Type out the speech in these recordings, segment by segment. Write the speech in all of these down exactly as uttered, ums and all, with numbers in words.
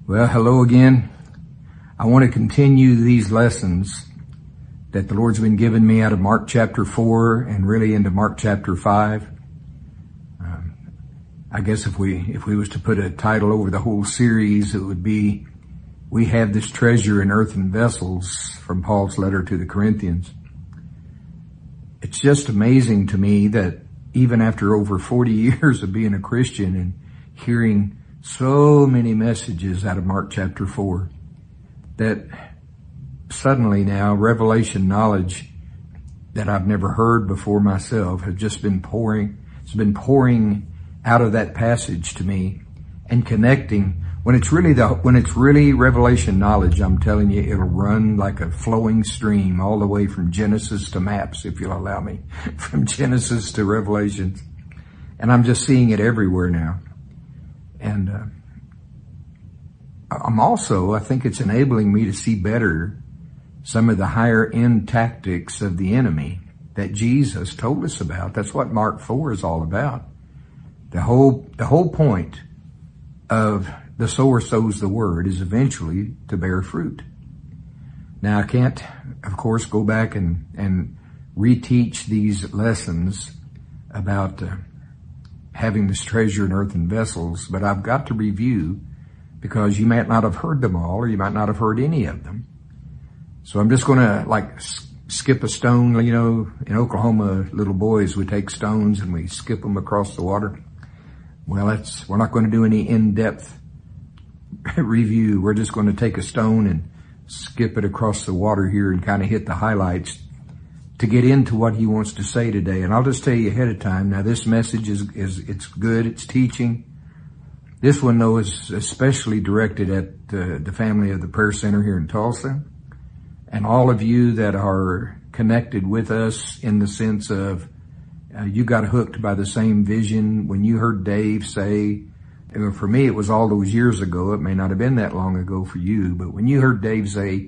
Well, hello again. I want to continue these lessons that the Lord's been giving me out of Mark chapter four and really into Mark chapter five. Um, I guess if we, if we was to put a title over the whole series, it would be, We Have This Treasure in Earthen Vessels, from Paul's letter to the Corinthians. It's just amazing to me that even after over forty years of being a Christian and hearing so many messages out of Mark chapter four, that suddenly now revelation knowledge that I've never heard before myself has just been pouring, it's been pouring out of that passage to me and connecting. When it's really the, when it's really revelation knowledge, I'm telling you, it'll run like a flowing stream all the way from Genesis to maps, if you'll allow me, from Genesis to Revelations. And I'm just seeing it everywhere now. And uh, I'm also, I think it's enabling me to see better some of the higher end tactics of the enemy that Jesus told us about. That's what Mark four is all about. The whole, the whole point of the sower sows the word is eventually to bear fruit. Now I can't, of course, go back and, and reteach these lessons about uh, having this treasure in earthen vessels, but I've got to review because you might not have heard them all, or you might not have heard any of them. So I'm just going to like skip a stone. You know, in Oklahoma, little boys would take stones and we skip them across the water. Well, that's, we're not going to do any in-depth review. We're just going to take a stone and skip it across the water here and kind of hit the highlights to get into what he wants to say today. And I'll just tell you ahead of time, now this message is, is it's good, it's teaching. This one, though, is especially directed at uh, the family of the Prayer Center here in Tulsa. And all of you that are connected with us in the sense of uh, you got hooked by the same vision. When you heard Dave say, for me, it was all those years ago. It may not have been that long ago for you, but when you heard Dave say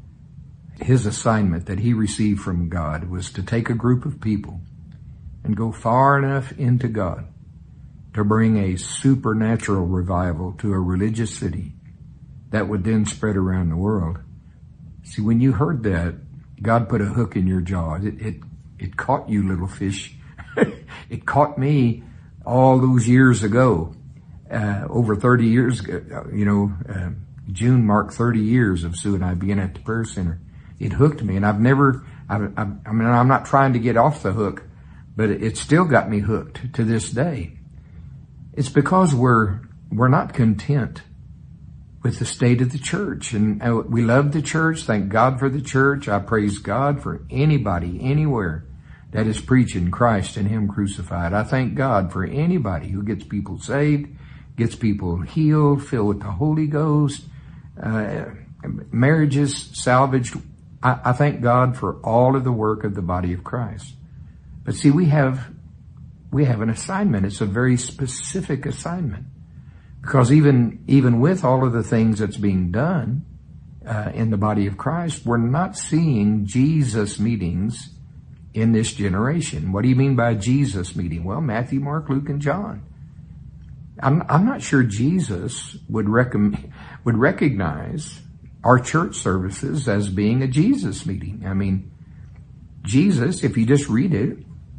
his assignment that he received from God was to take a group of people and go far enough into God to bring a supernatural revival to a religious city that would then spread around the world. See, when you heard that, God put a hook in your jaw. It, it, it caught you, little fish. It caught me all those years ago. Uh, over thirty years ago, you know, uh, June marked thirty years of Sue and I being at the Prayer Center. It hooked me, and I've never, I've, I've, I mean, I'm not trying to get off the hook, but it, it still got me hooked to this day. It's because we're, we're not content with the state of the church, and uh, we love the church. Thank God for the church. I praise God for anybody, anywhere that is preaching Christ and Him crucified. I thank God for anybody who gets people saved, gets people healed, filled with the Holy Ghost, uh, marriages salvaged. I, I thank God for all of the work of the body of Christ. But see, we have, we have an assignment. It's a very specific assignment. Because even, even with all of the things that's being done, uh, in the body of Christ, we're not seeing Jesus meetings in this generation. What do you mean by Jesus meeting? Well, Matthew, Mark, Luke, and John. I'm, I'm not sure Jesus would recommend, would recognize our church services as being a Jesus meeting. I mean, Jesus, if you just read it,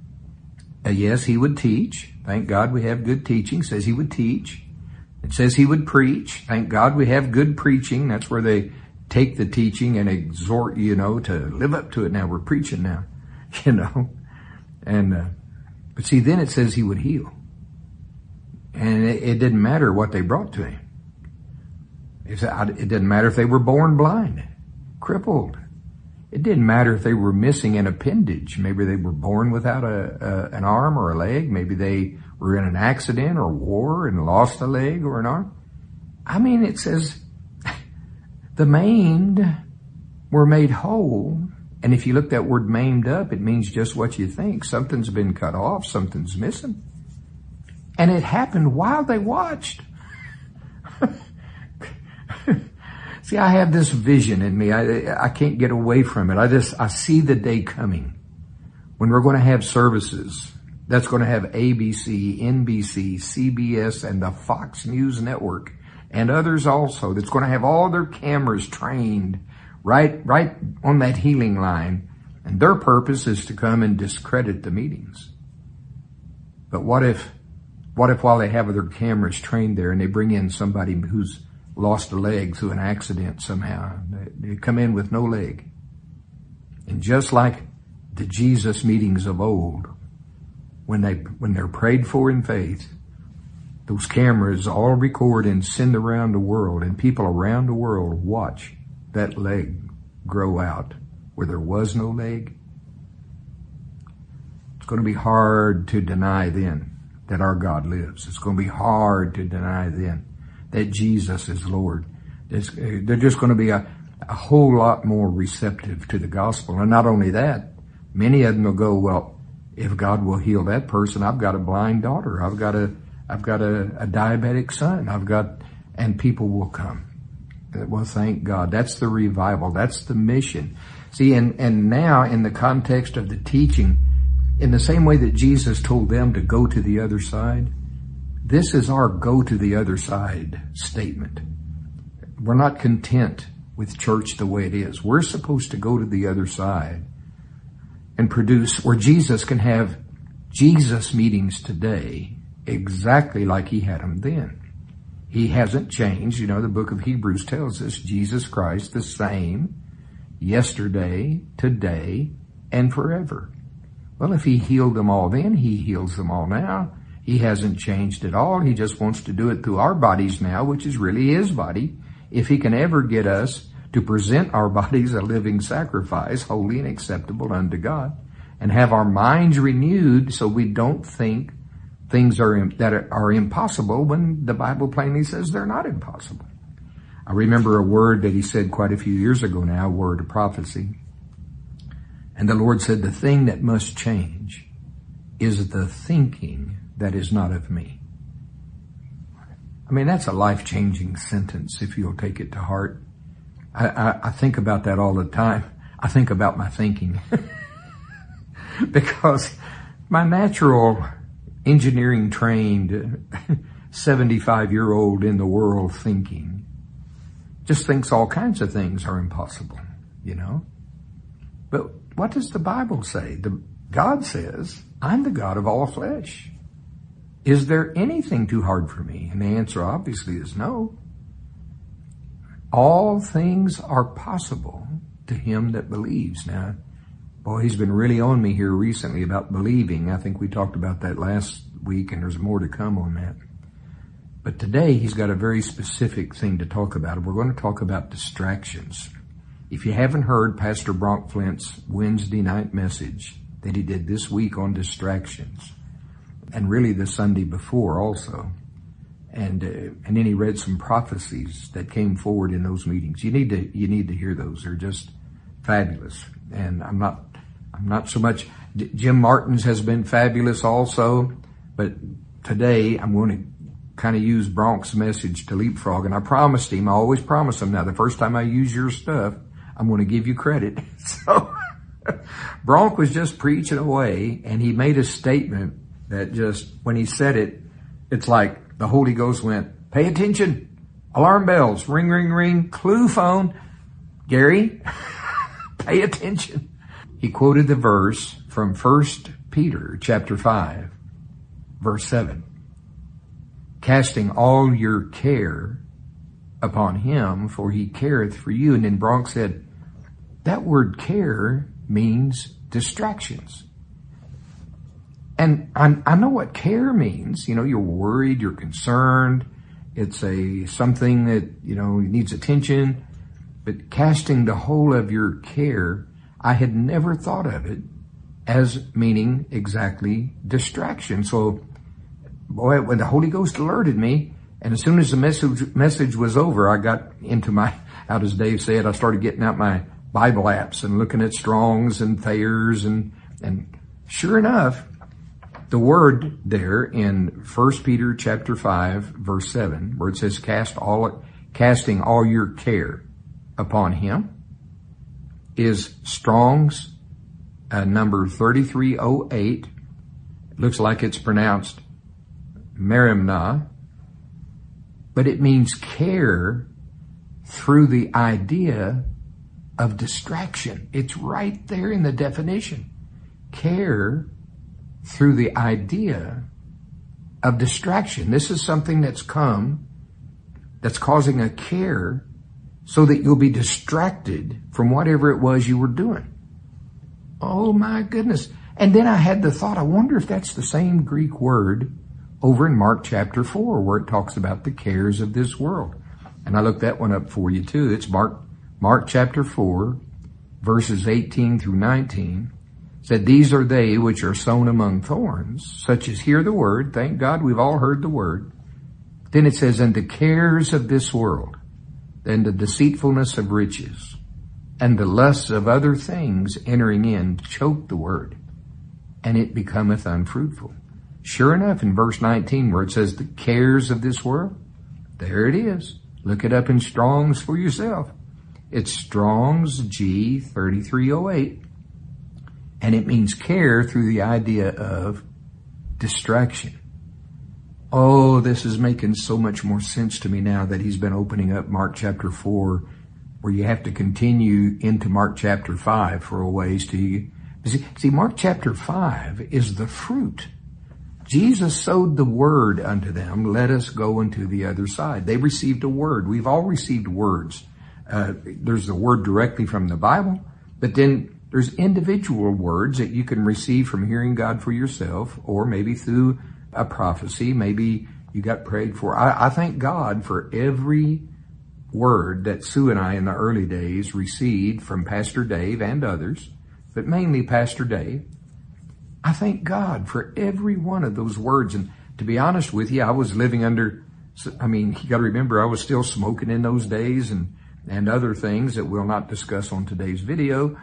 uh, yes, He would teach. Thank God we have good teaching. It says He would teach. It says He would preach. Thank God we have good preaching. That's where they take the teaching and exhort, you know, to live up to it. Now we're preaching now, you know. And, uh, but see, then it says He would heal. And it, it didn't matter what they brought to Him. It didn't matter if they were born blind, crippled. It didn't matter if they were missing an appendage. Maybe they were born without a, a an arm or a leg. Maybe they were in an accident or war and lost a leg or an arm. I mean, it says the maimed were made whole. And if you look that word maimed up, it means just what you think. Something's been cut off. Something's missing. And it happened while they watched. See, I have this vision in me. I, I can't get away from it. I just, I see the day coming when we're going to have services that's going to have A B C, N B C, C B S, and the Fox News Network and others also, that's going to have all their cameras trained right, right on that healing line. And their purpose is to come and discredit the meetings. But what if, what if while they have their cameras trained there and they bring in somebody who's lost a leg through an accident somehow, they, they come in with no leg. And just like the Jesus meetings of old, when they, when they're prayed for in faith, those cameras all record and send around the world, and people around the world watch that leg grow out where there was no leg. It's going to be hard to deny then that our God lives. It's going to be hard to deny then that Jesus is Lord. It's, they're just going to be a, a whole lot more receptive to the gospel. And not only that, many of them will go, well, if God will heal that person, I've got a blind daughter. I've got a, I've got a, a diabetic son. I've got, and people will come. Well, thank God. That's the revival. That's the mission. See, and, and now in the context of the teaching, in the same way that Jesus told them to go to the other side, this is our go to the other side statement. We're not content with church the way it is. We're supposed to go to the other side and produce where Jesus can have Jesus meetings today exactly like he had them then. He hasn't changed. You know, the book of Hebrews tells us Jesus Christ the same yesterday, today, and forever. Well, if he healed them all then, he heals them all now. He hasn't changed at all. He just wants to do it through our bodies now, which is really his body. If he can ever get us to present our bodies a living sacrifice, holy and acceptable unto God, and have our minds renewed so we don't think things are that are impossible when the Bible plainly says they're not impossible. I remember a word that he said quite a few years ago now, a word of prophecy. And the Lord said, the thing that must change is the thinking that is not of me. I mean, that's a life-changing sentence if you'll take it to heart. I, I, I think about that all the time. I think about my thinking. Because my natural engineering trained seventy-five year old in the world thinking just thinks all kinds of things are impossible, you know. But what does the Bible say? The, God says, I'm the God of all flesh. Is there anything too hard for me? And the answer obviously is no. All things are possible to him that believes. Now, boy, he's been really on me here recently about believing. I think we talked about that last week, and there's more to come on that. But today he's got a very specific thing to talk about. We're going to talk about distractions. If you haven't heard Pastor Bronk Flint's Wednesday night message that he did this week on distractions, and really the Sunday before also, and uh, and then he read some prophecies that came forward in those meetings. You need to you need to hear those. They're just fabulous. And I'm not I'm not so much. Jim Martin's has been fabulous also, but today I'm going to kind of use Bronk's message to leapfrog. And I promised him, I always promise him now, the first time I use your stuff, I'm going to give you credit. So Bronk was just preaching away, and he made a statement that just, when he said it, it's like the Holy Ghost went, pay attention, alarm bells, ring, ring, ring, clue phone. Gary, pay attention. He quoted the verse from First Peter chapter five, verse seven. Casting all your care upon him, for he careth for you. And then Bronk said, that word care means distractions. And I, I know what care means. You know, you're worried, you're concerned. It's a something that, you know, needs attention. But casting the whole of your care, I had never thought of it as meaning exactly distraction. So, boy, when the Holy Ghost alerted me, and as soon as the message message was over, I got into my, out as Dave said, I started getting out my Bible apps and looking at Strong's and Thayer's, and and sure enough, the word there in First Peter chapter five, verse seven, where it says cast all casting all your care upon him, is Strong's uh, number thirty-three oh eight. It looks like it's pronounced Merimna. but it means care through the idea of distraction. It's right there in the definition. Care through the idea of distraction. This is something that's come, that's causing a care so that you'll be distracted from whatever it was you were doing. Oh my goodness. And then I had the thought, I wonder if that's the same Greek word over in Mark chapter four, where it talks about the cares of this world. And I looked that one up for you too. It's Mark, Mark chapter four, verses eighteen through nineteen. Said, these are they which are sown among thorns, such as hear the word. Thank God we've all heard the word. Then it says, and the cares of this world, and the deceitfulness of riches, and the lusts of other things entering in choke the word, and it becometh unfruitful. Sure enough, in verse nineteen, where it says the cares of this world, there it is. Look it up in Strong's for yourself. It's Strong's G thirty-three oh eight. And it means care through the idea of distraction. Oh, this is making so much more sense to me now that he's been opening up Mark chapter four, where you have to continue into Mark chapter five for a ways to see, see Mark chapter five is the fruit. Jesus sowed the word unto them, let us go into the other side. They received a word. We've all received words. Uh, there's the word directly from the Bible, but then there's individual words that you can receive from hearing God for yourself, or maybe through a prophecy. Maybe you got prayed for. I, I thank God for every word that Sue and I in the early days received from Pastor Dave and others, but mainly Pastor Dave. I thank God for every one of those words. And to be honest with you, I was living under, I mean, you got to remember, I was still smoking in those days and, and other things that we'll not discuss on today's video.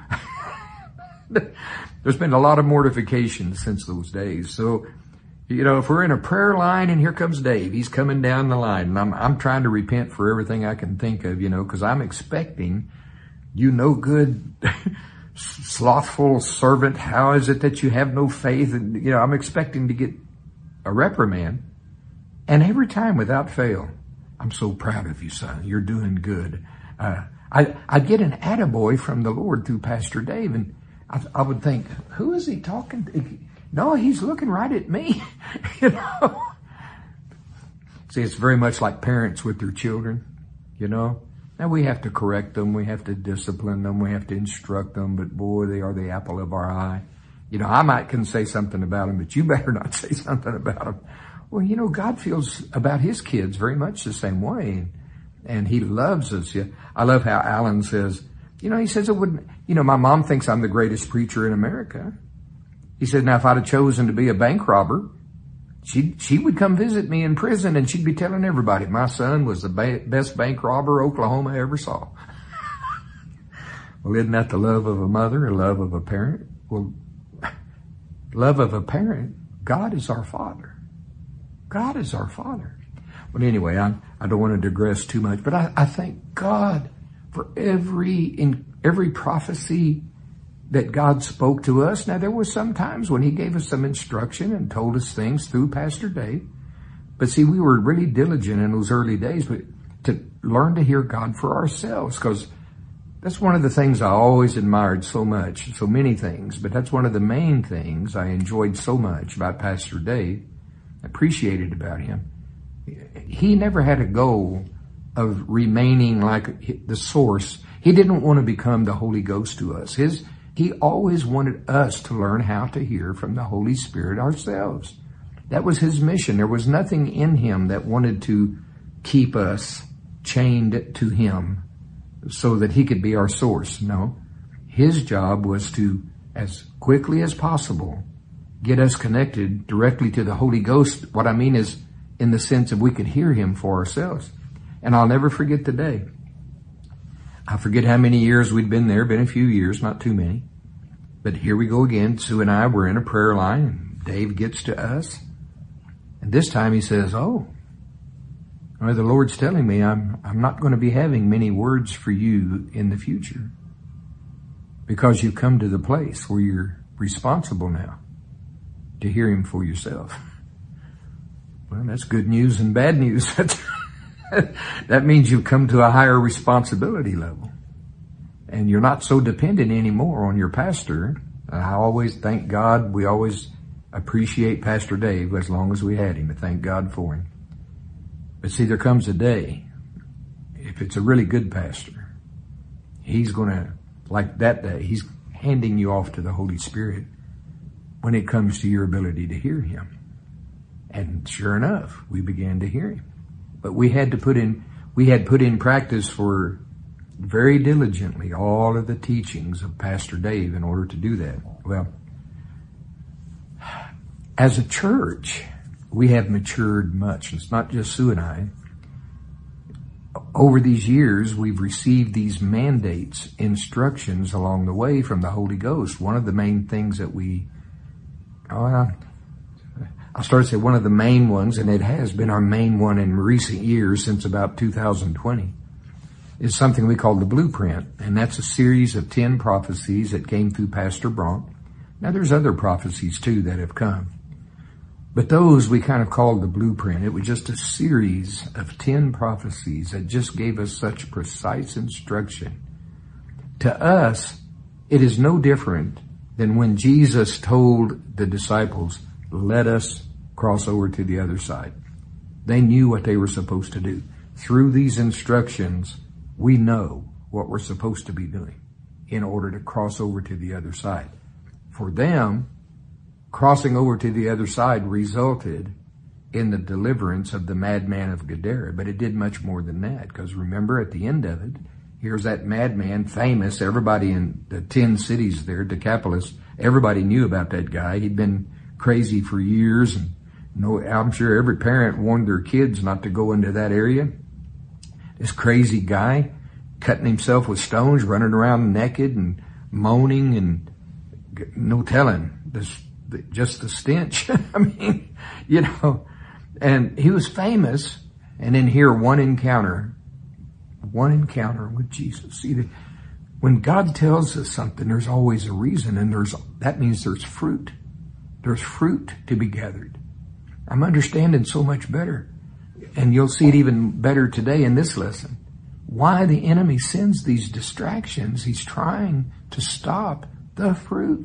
There's been a lot of mortification since those days. So, you know, if we're in a prayer line and here comes Dave, he's coming down the line, and I'm, I'm trying to repent for everything I can think of, you know, because I'm expecting, you no good, slothful servant, how is it that you have no faith? And, you know, I'm expecting to get a reprimand. And every time without fail, I'm so proud of you, son. You're doing good. Uh, I, I get an attaboy from the Lord through Pastor Dave, and I, I would think, who is he talking to? No, he's looking right at me. You know? See, it's very much like parents with their children, you know? Now we have to correct them. We have to discipline them. We have to instruct them. But boy, they are the apple of our eye. You know, I might can say something about them, but you better not say something about them. Well, you know, God feels about his kids very much the same way. And he loves us. I love how Alan says, you know, he says it wouldn't, you know, my mom thinks I'm the greatest preacher in America. He said, now if I'd have chosen to be a bank robber, she she would come visit me in prison and she'd be telling everybody my son was the ba- best bank robber Oklahoma ever saw. Well, isn't that the love of a mother, or love of a parent? Well, love of a parent, God is our Father. God is our Father. Well, anyway, I, I don't want to digress too much, but I, I thank God for every in every prophecy that God spoke to us. Now, there were some times when he gave us some instruction and told us things through Pastor Dave. But see, we were really diligent in those early days but to learn to hear God for ourselves, because that's one of the things I always admired so much, so many things, but that's one of the main things I enjoyed so much about Pastor Dave, appreciated about him. He never had a goal of remaining like the source. He didn't want to become the Holy Ghost to us. His He always wanted us to learn how to hear from the Holy Spirit ourselves. That was his mission. There was nothing in him that wanted to keep us chained to him so that he could be our source. No, his job was to, as quickly as possible, get us connected directly to the Holy Ghost. What I mean is in the sense of we could hear him for ourselves. And I'll never forget the day. I forget how many years we'd been there, been a few years, not too many. But here we go again. Sue and I were in a prayer line, and Dave gets to us. And this time he says, oh, well, the Lord's telling me I'm, I'm not going to be having many words for you in the future, because you've come to the place where you're responsible now to hear him for yourself. Well, that's good news and bad news. That means you've come to a higher responsibility level. And you're not so dependent anymore on your pastor. I always thank God. We always appreciate Pastor Dave as long as we had him, and thank God for him. But see, there comes a day, if it's a really good pastor, he's going to, like that day, he's handing you off to the Holy Spirit when it comes to your ability to hear him. And sure enough, we began to hear him. But we had to put in, we had put in practice for very diligently all of the teachings of Pastor Dave in order to do that. Well, as a church, we have matured much. It's not just Sue and I. Over these years, we've received these mandates, instructions along the way from the Holy Ghost. One of the main things that we, oh, I'll start to say one of the main ones, and it has been our main one in recent years since about two thousand twenty, is something we call the Blueprint. And that's a series of ten prophecies that came through Pastor Bronk. Now there's other prophecies too that have come. But those we kind of called the Blueprint. It was just a series of ten prophecies that just gave us such precise instruction. To us, it is no different than when Jesus told the disciples, let us cross over to the other side. They knew what they were supposed to do. Through these instructions, we know what we're supposed to be doing in order to cross over to the other side. For them, crossing over to the other side resulted in the deliverance of the madman of Gadara. But it did much more than that, because remember, at the end of it, here's that madman, famous. Everybody in the ten cities there, Decapolis, everybody knew about that guy. He'd been crazy for years, and no, I'm sure every parent warned their kids not to go into that area. This crazy guy cutting himself with stones, running around naked and moaning, and no telling this. Just the stench. I mean, you know, and he was famous. And then here, one encounter, one encounter with Jesus. See, when God tells us something, there's always a reason, and there's, that means there's fruit. There's fruit to be gathered. I'm understanding so much better. And you'll see it even better today in this lesson. Why the enemy sends these distractions. He's trying to stop the fruit.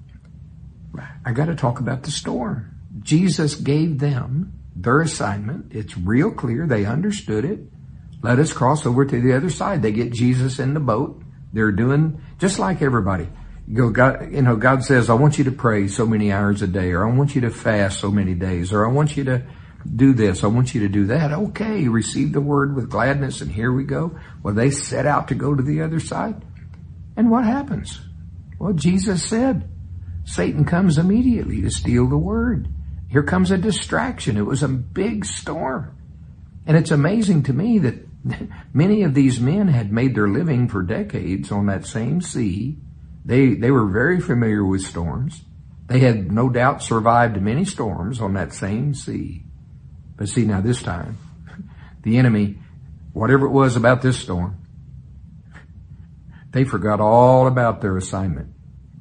I got to talk about the storm. Jesus gave them their assignment. It's real clear. They understood it. Let us cross over to the other side. They get Jesus in the boat. They're doing just like everybody. You go, God, you know, God says, I want you to pray so many hours a day, or I want you to fast so many days, or I want you to do this. I want you to do that. Okay. Receive the word with gladness. And here we go. Well, they set out to go to the other side. And what happens? Well, Jesus said, Satan comes immediately to steal the word. Here comes a distraction. It was a big storm. And it's amazing to me that many of these men had made their living for decades on that same sea. They, they were very familiar with storms. They had no doubt survived many storms on that same sea. But see, now this time, the enemy, whatever it was about this storm, they forgot all about their assignment.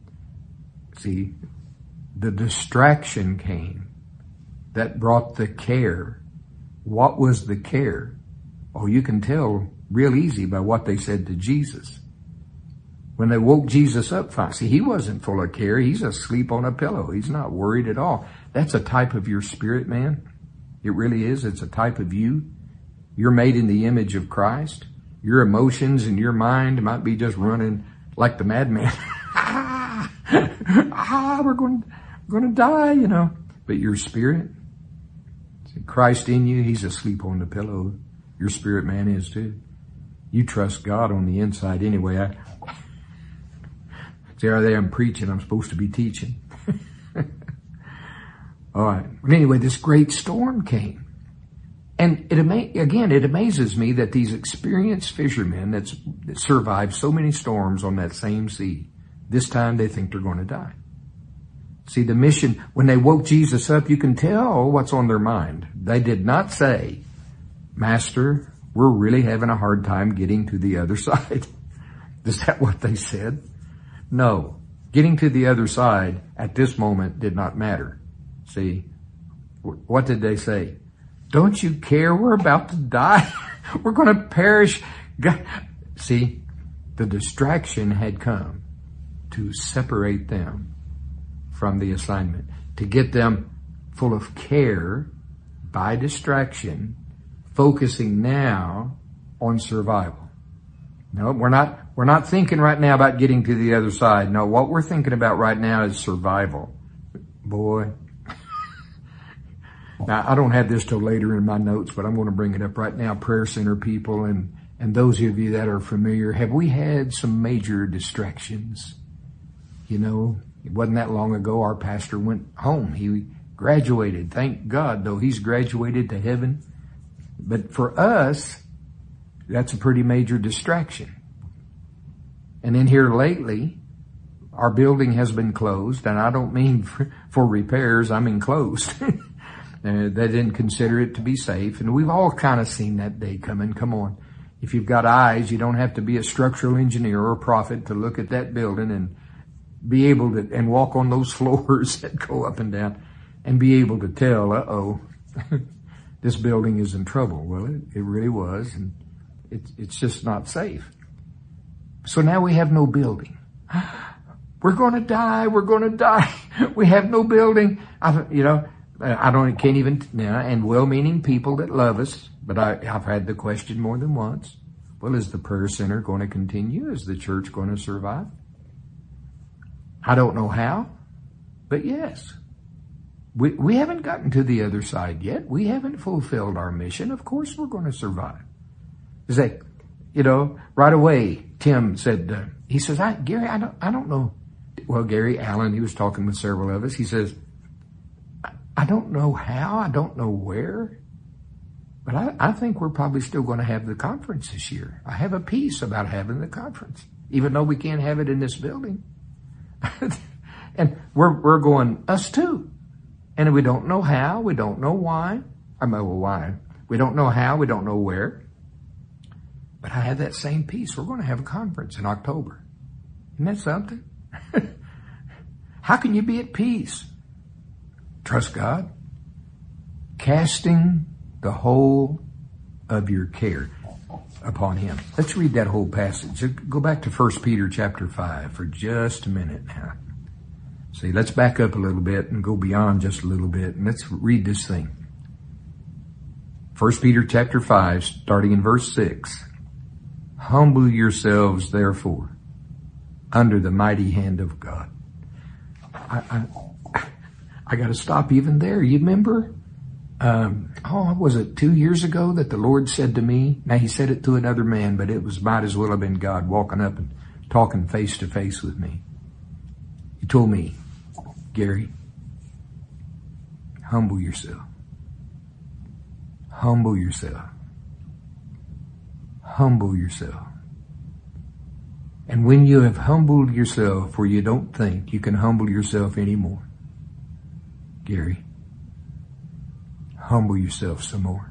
See, the distraction came that brought the care. What was the care? Oh, you can tell real easy by what they said to Jesus. When they woke Jesus up, fine. See, he wasn't full of care. He's asleep on a pillow. He's not worried at all. That's a type of your spirit, man. It really is. It's a type of you. You're made in the image of Christ. Your emotions and your mind might be just running like the madman. ah, we're going, going to die, you know. But your spirit, see, Christ in you, he's asleep on the pillow. Your spirit man is too. You trust God on the inside anyway. I, see, there I'm preaching. I'm supposed to be teaching. All right. But anyway, this great storm came. And it ama- again, it amazes me that these experienced fishermen that's, that survived so many storms on that same sea, this time they think they're going to die. See, the mission, when they woke Jesus up, you can tell what's on their mind. They did not say, Master, we're really having a hard time getting to the other side. Is that what they said? No. Getting to the other side at this moment did not matter. See, what did they say? Don't you care? We're about to die. We're going to perish. God. See, the distraction had come to separate them from the assignment, to get them full of care by distraction, focusing now on survival. No, we're not, we're not thinking right now about getting to the other side. No, what we're thinking about right now is survival. Boy. Now, I don't have this till later in my notes, but I'm going to bring it up right now. Prayer Center people and, and those of you that are familiar, have we had some major distractions? You know, it wasn't that long ago our pastor went home. He graduated. Thank God, though, he's graduated to heaven. But for us, that's a pretty major distraction. And then here lately, our building has been closed, and I don't mean for, for repairs, I mean closed. Uh, they didn't consider it to be safe. And we've all kind of seen that day coming. Come on. If you've got eyes, you don't have to be a structural engineer or a prophet to look at that building and be able to, and walk on those floors that go up and down and be able to tell, uh-oh, this building is in trouble. Well, it, it really was. And it, it's just not safe. So now we have no building. We're going to die. We're going to die. We have no building. I, you know, I don't, can't even, you know, and well-meaning people that love us, but I, I've had the question more than once. Well, is the prayer center going to continue? Is the church going to survive? I don't know how, but yes. We, we haven't gotten to the other side yet. We haven't fulfilled our mission. Of course we're going to survive. Is that, you know, right away, Tim said, uh, he says, I, Gary, I don't, I don't know. Well, Gary Allen, he was talking with several of us. He says, I don't know how, I don't know where, but I, I think we're probably still going to have the conference this year. I have a peace about having the conference, even though we can't have it in this building. And we're, we're going, us too. And we don't know how, we don't know why. I mean, well, why? We don't know how, we don't know where. But I have that same peace. We're going to have a conference in October. Isn't that something? How can you be at peace? Trust God. Casting the whole of your care upon Him. Let's read that whole passage. Go back to First Peter chapter five for just a minute now. See, let's back up a little bit and go beyond just a little bit, and let's read this thing. First Peter chapter five, starting in verse six. Humble yourselves, therefore, under the mighty hand of God. I, I, I got to stop even there. You remember, um, oh, was it two years ago that the Lord said to me, now He said it to another man, but it was might as well have been God walking up and talking face to face with me. He told me, Gary, humble yourself. Humble yourself. Humble yourself. And when you have humbled yourself where you don't think you can humble yourself anymore, Gary, humble yourself some more.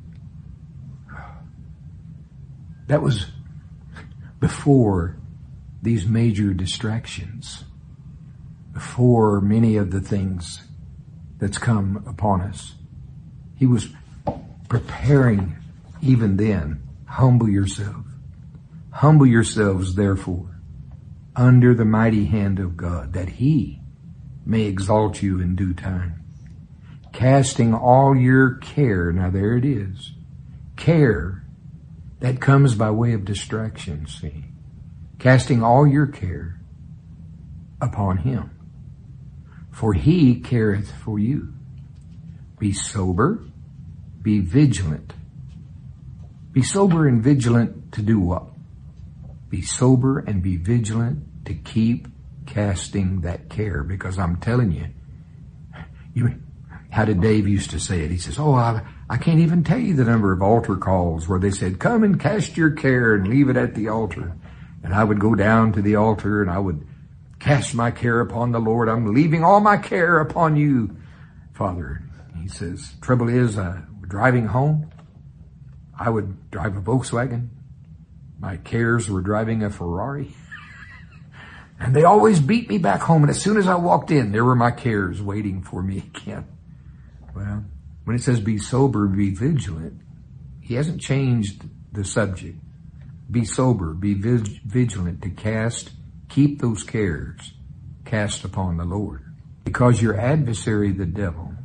That was before these major distractions, before many of the things that's come upon us. He was preparing even then. Humble yourself. Humble yourselves, therefore, under the mighty hand of God, that He may exalt you in due time. Casting all your care, now there it is, care that comes by way of distraction, see. Casting all your care upon Him, for He careth for you. Be sober, be vigilant. Be sober and vigilant to do what? Be sober and be vigilant to keep casting that care, because I'm telling you, you how did Dave used to say it? He says, oh, I, I can't even tell you the number of altar calls where they said, come and cast your care and leave it at the altar. And I would go down to the altar and I would cast my care upon the Lord. I'm leaving all my care upon you, Father. He says, trouble is, uh, we're driving home. I would drive a Volkswagen. My cares were driving a Ferrari. And they always beat me back home. And as soon as I walked in, there were my cares waiting for me again. Well, When it says be sober, be vigilant, he hasn't changed the subject. Be sober, be vig- vigilant to cast, keep those cares cast upon the Lord. Because your adversary, the devil,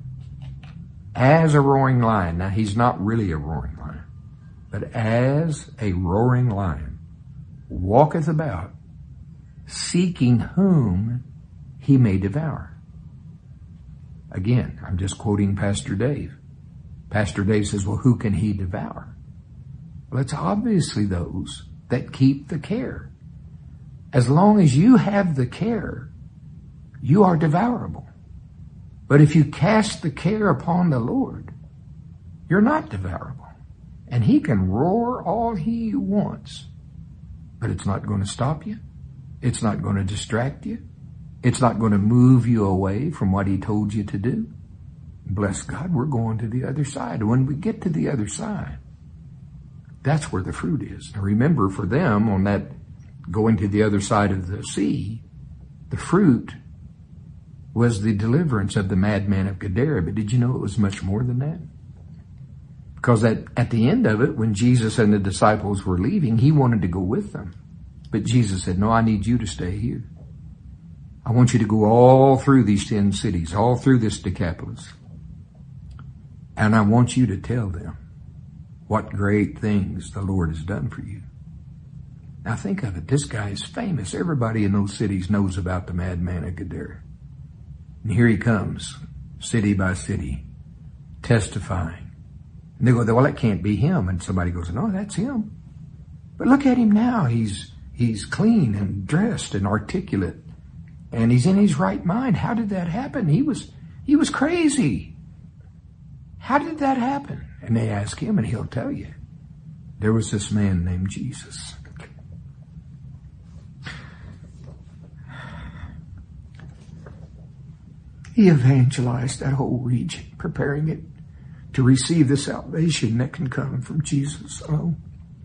as a roaring lion, now he's not really a roaring lion, but as a roaring lion, walketh about, seeking whom he may devour. Again, I'm just quoting Pastor Dave. Pastor Dave says, well, who can he devour? Well, it's obviously those that keep the care. As long as you have the care, you are devourable. But if you cast the care upon the Lord, you're not devourable. And he can roar all he wants, but it's not going to stop you. It's not going to distract you. It's not going to move you away from what he told you to do. Bless God, we're going to the other side. When we get to the other side, that's where the fruit is. Now remember, for them, on that going to the other side of the sea, the fruit was the deliverance of the madman of Gadara. But did you know it was much more than that? Because at, at the end of it, when Jesus and the disciples were leaving, he wanted to go with them. But Jesus said, no, I need you to stay here. I want you to go all through these ten cities, all through this Decapolis. And I want you to tell them what great things the Lord has done for you. Now think of it. This guy is famous. Everybody in those cities knows about the madman of Gadara. And here he comes, city by city, testifying. And they go, well, that can't be him. And somebody goes, no, that's him. But look at him now. He's, he's clean and dressed and articulate. And he's in his right mind. How did that happen? He was, he was crazy. How did that happen? And they ask him, and he'll tell you. There was this man named Jesus. He evangelized that whole region, preparing it to receive the salvation that can come from Jesus alone.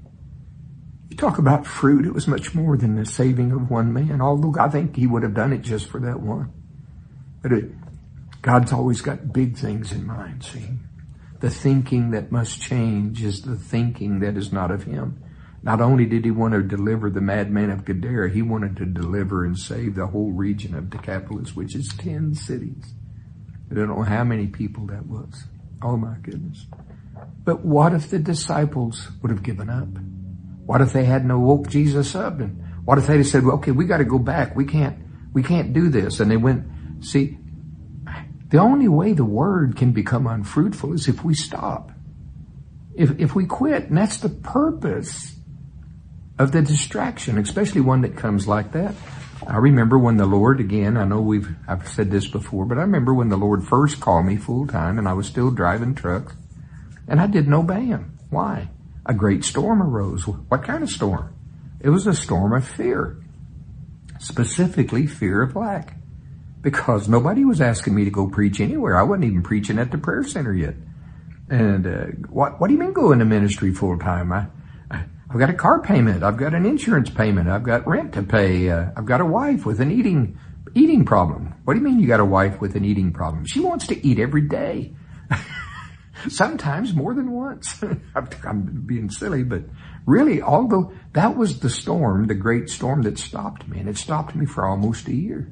You talk about fruit, it was much more than the saving of one man, although I think he would have done it just for that one. But it, God's always got big things in mind, see. The thinking that must change is the thinking that is not of him. Not only did he want to deliver the madman of Gadara, he wanted to deliver and save the whole region of Decapolis, which is ten cities. I don't know how many people that was. Oh my goodness. But what if the disciples would have given up? What if they hadn't woke Jesus up? And what if they had said, well, okay, we got to go back. We can't, we can't do this. And they went, see, the only way the word can become unfruitful is if we stop. If, if we quit, and that's the purpose of the distraction, especially one that comes like that. I remember when the Lord, again, I know we've, I've said this before, but I remember when the Lord first called me full time and I was still driving trucks and I didn't obey him. Why? A great storm arose. What kind of storm? It was a storm of fear, specifically fear of lack, because nobody was asking me to go preach anywhere. I wasn't even preaching at the prayer center yet. And uh, what, what do you mean go into ministry full time? I, I, I've got a car payment. I've got an insurance payment. I've got rent to pay. Uh, I've got a wife with an eating, eating problem. What do you mean you got a wife with an eating problem? She wants to eat every day. Sometimes more than once. I'm being silly, but really, although that was the storm, the great storm that stopped me, and it stopped me for almost a year.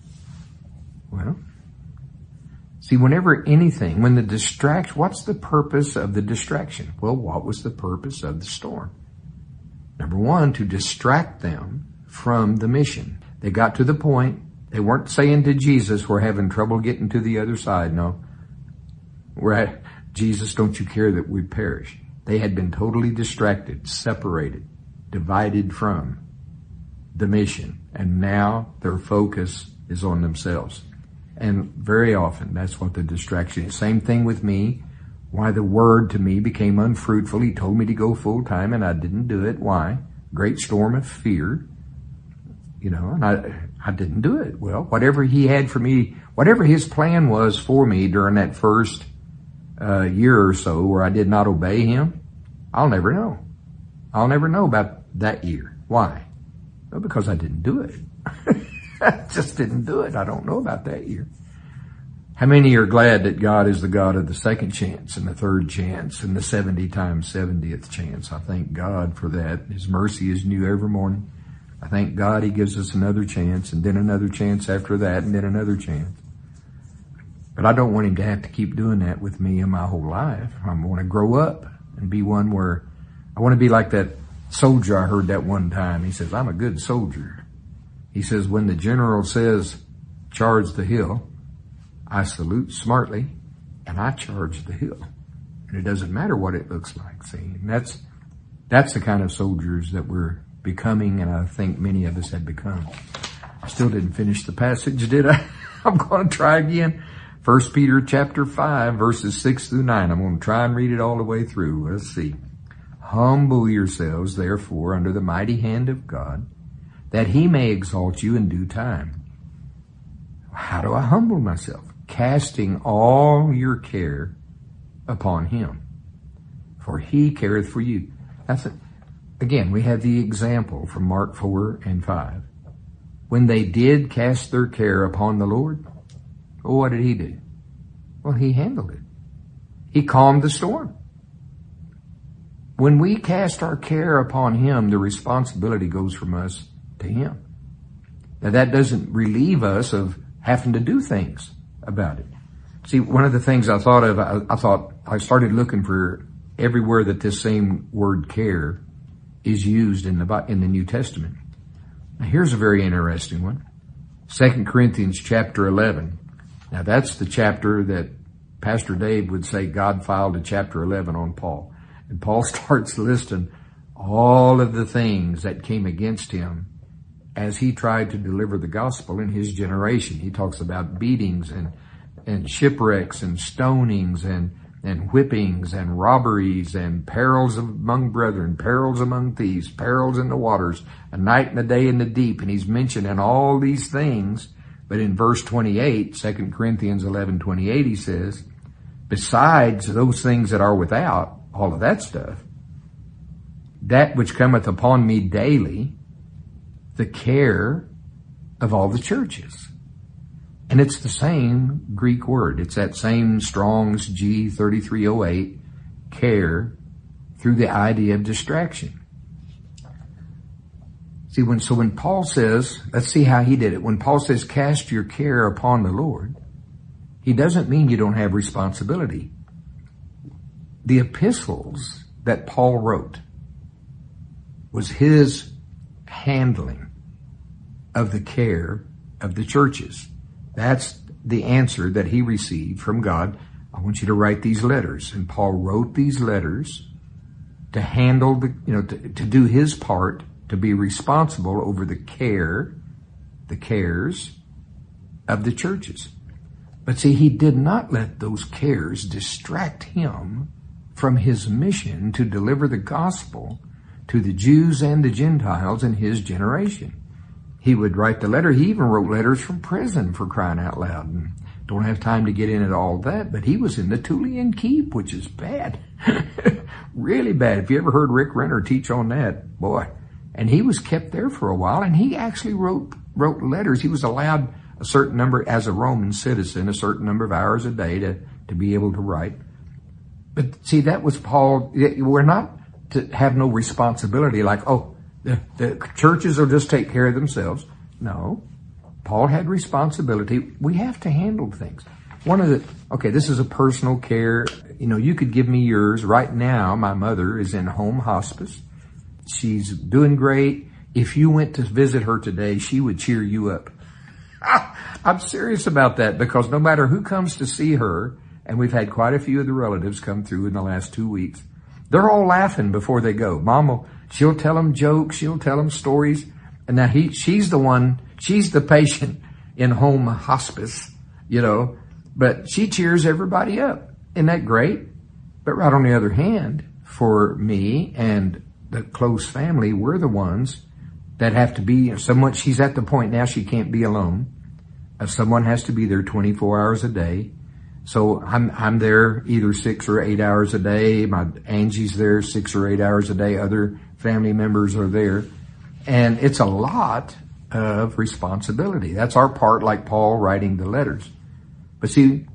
Well, see, whenever anything, when the distraction, what's the purpose of the distraction? Well, what was the purpose of the storm? Number one, to distract them from the mission. They got to the point, they weren't saying to Jesus, we're having trouble getting to the other side. No, we're at, Jesus, don't you care that we perish? They had been totally distracted, separated, divided from the mission. And now their focus is on themselves. And very often, that's what the distraction is. Same thing with me. Why the word to me became unfruitful. He told me to go full time and I didn't do it. Why? Great storm of fear. You know, and I, I didn't do it. Well, whatever he had for me, whatever his plan was for me during that first uh, year or so where I did not obey him, I'll never know. I'll never know about that year. Why? Well, because I didn't do it. I just didn't do it. I don't know about that year. How many are glad that God is the God of the second chance and the third chance and the seventy times seventieth chance? I thank God for that. His mercy is new every morning. I thank God He gives us another chance and then another chance after that and then another chance. But I don't want Him to have to keep doing that with me in my whole life. I want to grow up and be one where I want to be like that soldier I heard that one time. He says, I'm a good soldier. He says, when the general says, charge the hill, I salute smartly and I charge the hill. And it doesn't matter what it looks like. See, and that's, that's the kind of soldiers that we're becoming, and I think many of us have become. I still didn't finish the passage, did I? I'm going to try again. First Peter chapter five, verses six through nine. I'm going to try and read it all the way through. Let's see. Humble yourselves, therefore, under the mighty hand of God, that He may exalt you in due time. How do I humble myself? Casting all your care upon Him, for He careth for you. That's it. Again, we have the example from Mark four and five. When they did cast their care upon the Lord, well, what did He do? Well, He handled it. He calmed the storm. When we cast our care upon Him, the responsibility goes from us to Him. Now, that doesn't relieve us of having to do things about it. See, one of the things I thought of, I, I thought, I started looking for everywhere that this same word care is used in the, in the New Testament. Now, here's a very interesting one. Second Corinthians chapter eleven. Now, that's the chapter that Pastor Dave would say God filed a chapter eleven on Paul. And Paul starts listing all of the things that came against him as he tried to deliver the gospel in his generation. He talks about beatings and, and shipwrecks and stonings and, and whippings and robberies and perils among brethren, perils among thieves, perils in the waters, a night and a day in the deep. And he's mentioning all these things. But in verse twenty-eight, Second Corinthians eleven twenty-eight, he says, besides those things that are without, all of that stuff, that which cometh upon me daily, the care of all the churches. And it's the same Greek word. It's that same Strong's G thirty-three oh eight, care, through the idea of distraction. See, when, so when Paul says, let's see how he did it. When Paul says, cast your care upon the Lord, he doesn't mean you don't have responsibility. The epistles that Paul wrote was his handling of the care of the churches. That's the answer that he received from God. I want you to write these letters. And Paul wrote these letters to handle the, you know, to, to do his part, to be responsible over the care, the cares of the churches. But see, he did not let those cares distract him from his mission to deliver the gospel to the Jews and the Gentiles in his generation. He would write the letter. He even wrote letters from prison, for crying out loud. And don't have time to get into all that, but he was in the Tullian Keep, which is bad. Really bad. If you ever heard Rick Renner teach on that, boy. And he was kept there for a while, and he actually wrote wrote letters. He was allowed a certain number, as a Roman citizen, a certain number of hours a day to, to be able to write. But see, that was Paul. We're not to have no responsibility like, oh, the, the churches will just take care of themselves. No. Paul had responsibility. We have to handle things. One of the, okay, this is a personal care. You know, you could give me yours. Right now, my mother is in home hospice. She's doing great. If you went to visit her today, she would cheer you up. I'm serious about that, because no matter who comes to see her, and we've had quite a few of the relatives come through in the last two weeks, they're all laughing before they go. Mom will, she'll tell them jokes, she'll tell them stories. And now he, she's the one, she's the patient in home hospice, you know, but she cheers everybody up. Isn't that great? But right on the other hand, for me and the close family, we're the ones that have to be, someone, she's at the point now she can't be alone. Uh, someone has to be there twenty-four hours a day. So I'm, I'm there either six or eight hours a day. My Angie's there six or eight hours a day. Other family members are there. And it's a lot of responsibility. That's our part, like Paul writing the letters. But see,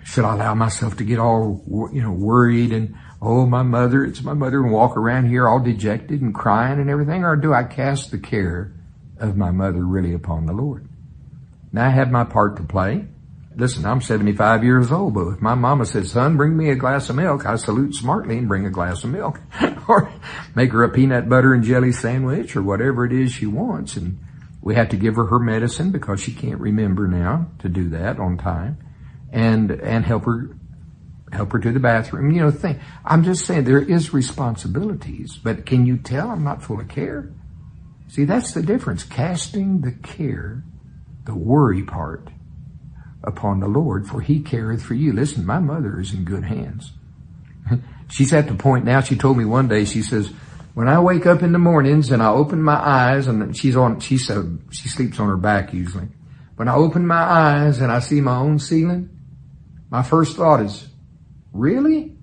should I allow myself to get all, you know, worried and, oh, my mother, it's my mother, and walk around here all dejected and crying and everything? Or do I cast the care of my mother really upon the Lord? Now I have my part to play. Listen, I'm seventy-five years old, but if my mama says, son, bring me a glass of milk, I salute smartly and bring a glass of milk. Or make her a peanut butter and jelly sandwich or whatever it is she wants. And we have to give her her medicine because she can't remember now to do that on time. And, and help her, help her to the bathroom. You know, think, I'm just saying there is responsibilities, but can you tell I'm not full of care? See, that's the difference. Casting the care, the worry part, upon the Lord, for he careth for you. Listen, my mother is in good hands. She's at the point now, she told me one day, she says, when I wake up in the mornings and I open my eyes, and she's on, she said, she sleeps on her back usually. When I open my eyes and I see my own ceiling, my first thought is, really?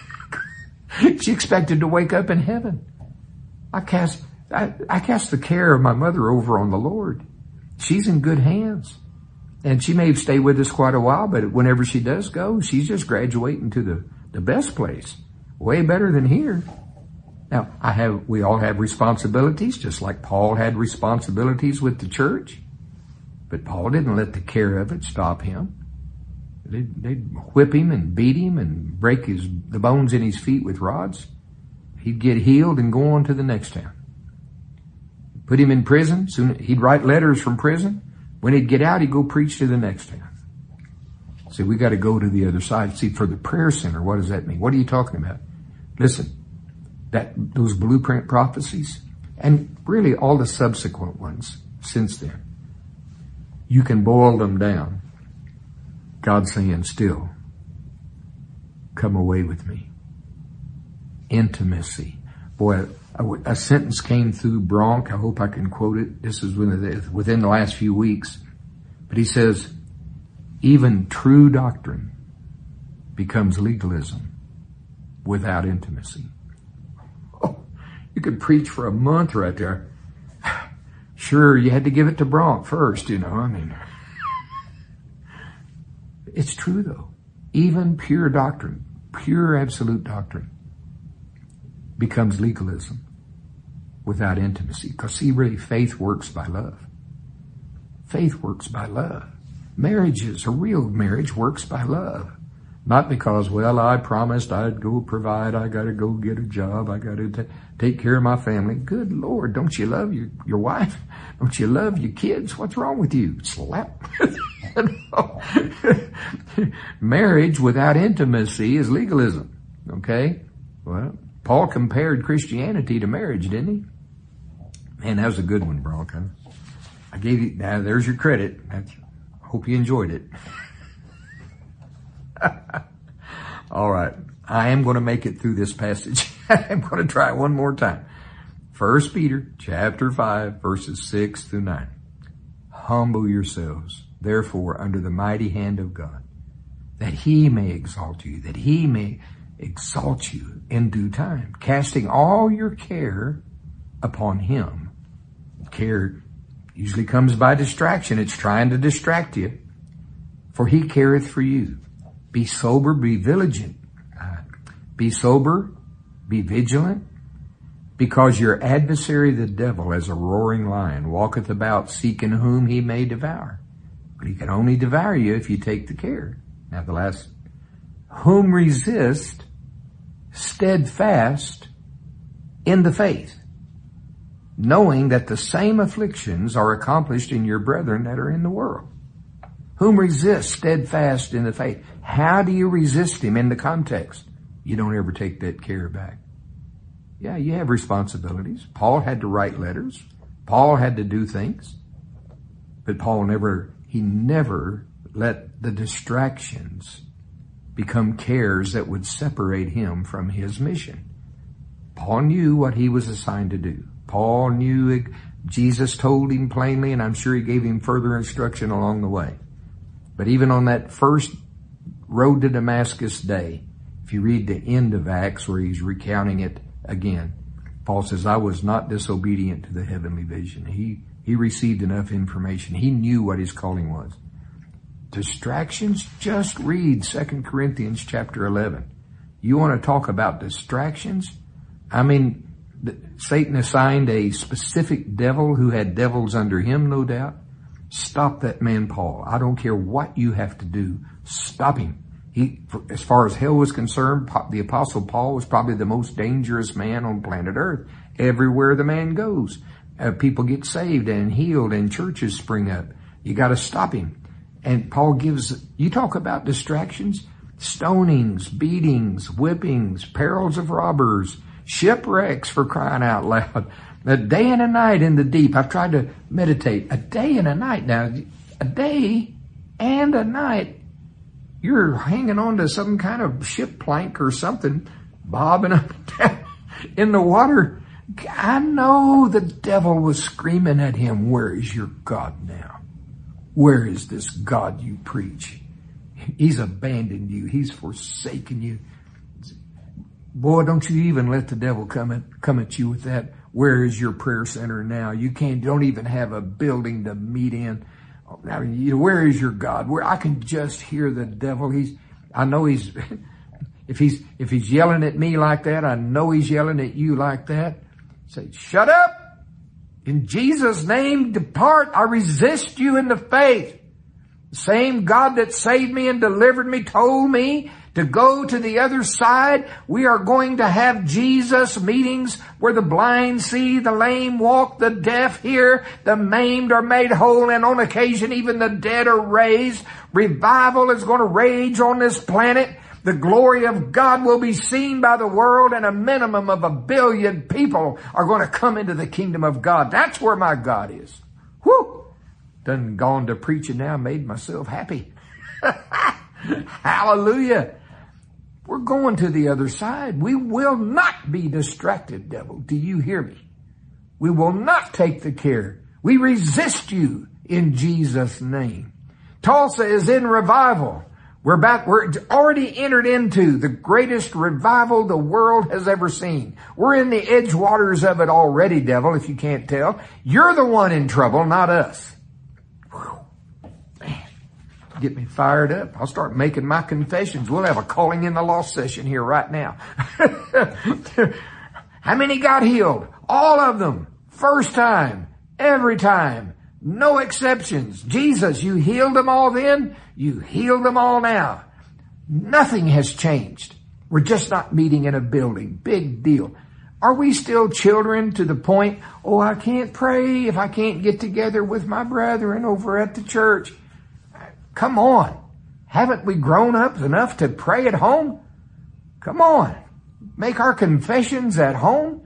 She expected to wake up in heaven. I cast, I, I cast the care of my mother over on the Lord. She's in good hands. And she may stay with us quite a while, but whenever she does go, she's just graduating to the, the best place. Way better than here. Now, I have, we all have responsibilities, just like Paul had responsibilities with the church. But Paul didn't let the care of it stop him. They'd, they'd whip him and beat him and break his, the bones in his feet with rods. He'd get healed and go on to the next town. Put him in prison. Soon he'd write letters from prison. When he'd get out, he'd go preach to the next town. See, we got to go to the other side. See, for the prayer center, what does that mean? What are you talking about? Listen, that those blueprint prophecies, and really all the subsequent ones since then, you can boil them down. God saying still, come away with me. Intimacy. Boy, a, a sentence came through Bronk. I hope I can quote it. This is within the last few weeks. But he says, even true doctrine becomes legalism without intimacy. Oh, you could preach for a month right there. Sure, you had to give it to Bronk first, you know, I mean. It's true though. Even pure doctrine, pure absolute doctrine becomes legalism without intimacy. Because see, really, faith works by love. Faith works by love. Marriages, a real marriage works by love. Not because, well, I promised I'd go provide, I gotta go get a job, I gotta t- take care of my family. Good Lord, don't you love your, your wife? Don't you love your kids? What's wrong with you? Slap. Marriage without intimacy is legalism. Okay? Well, Paul compared Christianity to marriage, didn't he? Man, that was a good one, bro. I gave you, now there's your credit. I hope you enjoyed it. All right. I am going to make it through this passage. I'm going to try it one more time. First Peter chapter five, verses six through nine. Humble yourselves, therefore, under the mighty hand of God, that he may exalt you, that he may exalt you in due time, casting all your care upon him. Care usually comes by distraction. It's trying to distract you. For he careth for you. Be sober, be vigilant. Uh, be sober, be vigilant, because your adversary the devil, as a roaring lion, walketh about seeking whom he may devour. But he can only devour you if you take the care. Now the last, whom resist steadfast in the faith, knowing that the same afflictions are accomplished in your brethren that are in the world. Whom resist steadfast in the faith. How do you resist him in the context? You don't ever take that care back. Yeah, you have responsibilities. Paul had to write letters. Paul had to do things. But Paul never, he never let the distractions become cares that would separate him from his mission. Paul knew what he was assigned to do. Paul knew it, Jesus told him plainly, and I'm sure he gave him further instruction along the way. But even on that first road to Damascus day, if you read the end of Acts where he's recounting it again, Paul says, I was not disobedient to the heavenly vision. He, he received enough information. He knew what his calling was. Distractions? Just read Second Corinthians chapter eleven. You want to talk about distractions? I mean, Satan assigned a specific devil who had devils under him, no doubt. Stop that man, Paul. I don't care what you have to do. Stop him. He, as far as hell was concerned, the Apostle Paul was probably the most dangerous man on planet Earth. Everywhere the man goes, uh, people get saved and healed and churches spring up. You got to stop him. And Paul gives, you talk about distractions, stonings, beatings, whippings, perils of robbers, shipwrecks, for crying out loud. A day and a night in the deep. I've tried to meditate. A day and a night. Now, a day and a night, you're hanging on to some kind of ship plank or something, bobbing up and down in the water. I know the devil was screaming at him, where is your God now? Where is this God you preach? He's abandoned you. He's forsaken you. Boy, don't you even let the devil come at, come at you with that. Where is your prayer center now? You can't, don't even have a building to meet in. I mean, you know, where is your God? Where I can just hear the devil. He's, I know he's, if he's, if he's yelling at me like that, I know he's yelling at you like that. Say, shut up. In Jesus' name, depart. I resist you in the faith. The same God that saved me and delivered me told me to go to the other side. We are going to have Jesus meetings where the blind see, the lame walk, the deaf hear, the maimed are made whole, and on occasion even the dead are raised. Revival is going to rage on this planet. The glory of God will be seen by the world, and a minimum of a billion people are going to come into the kingdom of God. That's where my God is. Whew! Done gone to preaching now, made myself happy. Hallelujah. We're going to the other side. We will not be distracted, devil. Do you hear me? We will not take the care. We resist you in Jesus' name. Tulsa is in revival. We're back. We're already entered into the greatest revival the world has ever seen. We're in the edgewaters of it already, devil, if you can't tell. You're the one in trouble, not us. Whew. Man, get me fired up. I'll start making my confessions. We'll have a calling in the lost session here right now. How many got healed? All of them. First time. Every time. No exceptions. Jesus, you healed them all then. You healed them all now. Nothing has changed. We're just not meeting in a building. Big deal. Are we still children to the point, oh, I can't pray if I can't get together with my brethren over at the church? Come on. Haven't we grown up enough to pray at home? Come on. Make our confessions at home.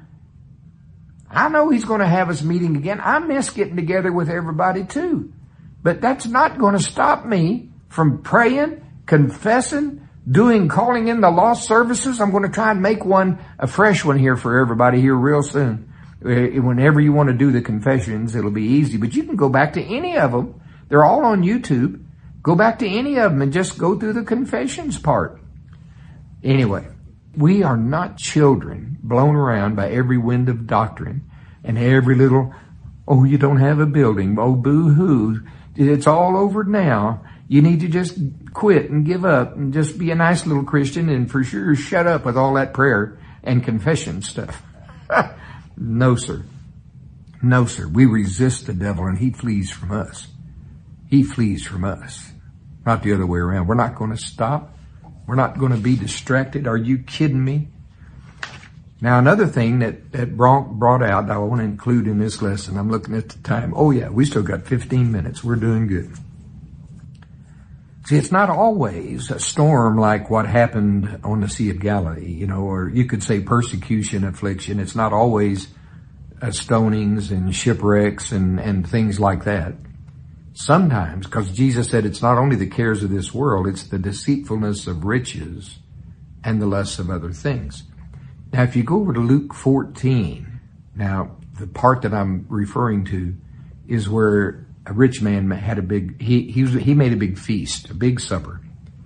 I know he's going to have us meeting again. I miss getting together with everybody too. But that's not going to stop me from praying, confessing, doing, calling in the lost services. I'm going to try and make one, a fresh one here for everybody here real soon. Whenever you want to do the confessions, it'll be easy. But you can go back to any of them. They're all on YouTube. Go back to any of them and just go through the confessions part. Anyway, we are not children blown around by every wind of doctrine and every little, oh, you don't have a building, oh, boo-hoo. It's all over now. You need to just quit and give up and just be a nice little Christian and for sure shut up with all that prayer and confession stuff. No, sir. No, sir. We resist the devil and he flees from us. He flees from us. Not the other way around. We're not going to stop. We're not going to be distracted. Are you kidding me? Now, another thing that, that brought, brought out, I want to include in this lesson, I'm looking at the time. Oh, yeah, we still got fifteen minutes. We're doing good. See, it's not always a storm like what happened on the Sea of Galilee, you know, or you could say persecution, affliction. It's not always uh, stonings and shipwrecks and, and things like that. Sometimes, because Jesus said it's not only the cares of this world, it's the deceitfulness of riches and the lusts of other things. Now, if you go over to Luke fourteen, now the part that I'm referring to is where a rich man had a big, he, he, was, he made a big feast, a big supper.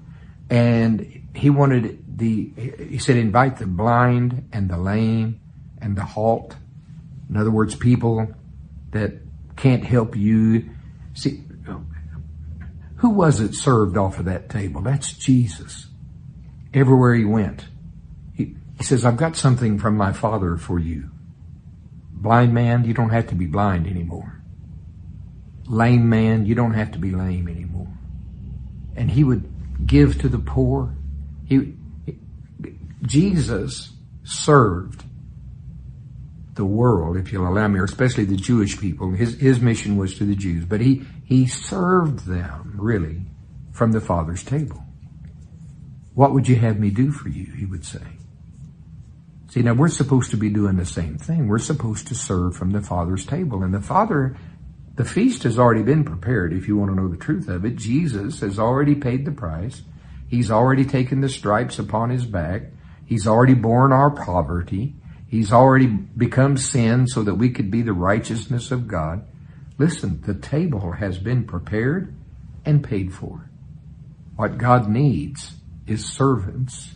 And he wanted the, he said, invite the blind and the lame and the halt. In other words, people that can't help you. See, Who was it served off of that table? That's Jesus. Everywhere he went. He, he says, I've got something from my Father for you. Blind man, you don't have to be blind anymore. Lame man, you don't have to be lame anymore. And he would give to the poor. He, he Jesus served the world, if you'll allow me, or especially the Jewish people. His, his mission was to the Jews, but he, he served them, really, from the Father's table. What would you have me do for you, he would say. See, now we're supposed to be doing the same thing. We're supposed to serve from the Father's table. And the Father, the feast has already been prepared, if you want to know the truth of it. Jesus has already paid the price. He's already taken the stripes upon his back. He's already borne our poverty. He's already become sin so that we could be the righteousness of God. Listen, the table has been prepared and paid for. What God needs is servants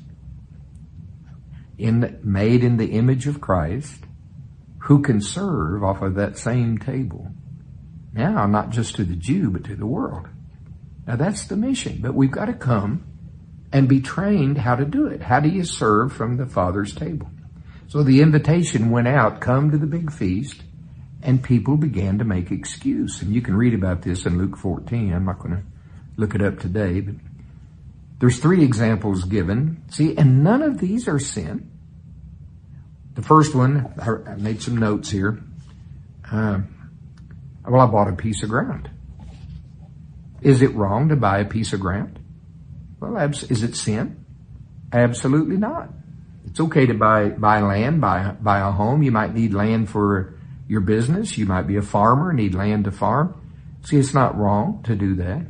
in the, made in the image of Christ who can serve off of that same table. Now, not just to the Jew, but to the world. Now, that's the mission. But we've got to come and be trained how to do it. How do you serve from the Father's table? So the invitation went out, come to the big feast, and people began to make excuse. And you can read about this in Luke fourteen. I'm not going to look it up today, but there's three examples given. See, and none of these are sin. The first one, I made some notes here. Uh, well, I bought a piece of ground. Is it wrong to buy a piece of ground? Well, abs- is it sin? Absolutely not. It's okay to buy, buy land, buy, buy a home. You might need land for your business. You might be a farmer, need land to farm. See, it's not wrong to do that.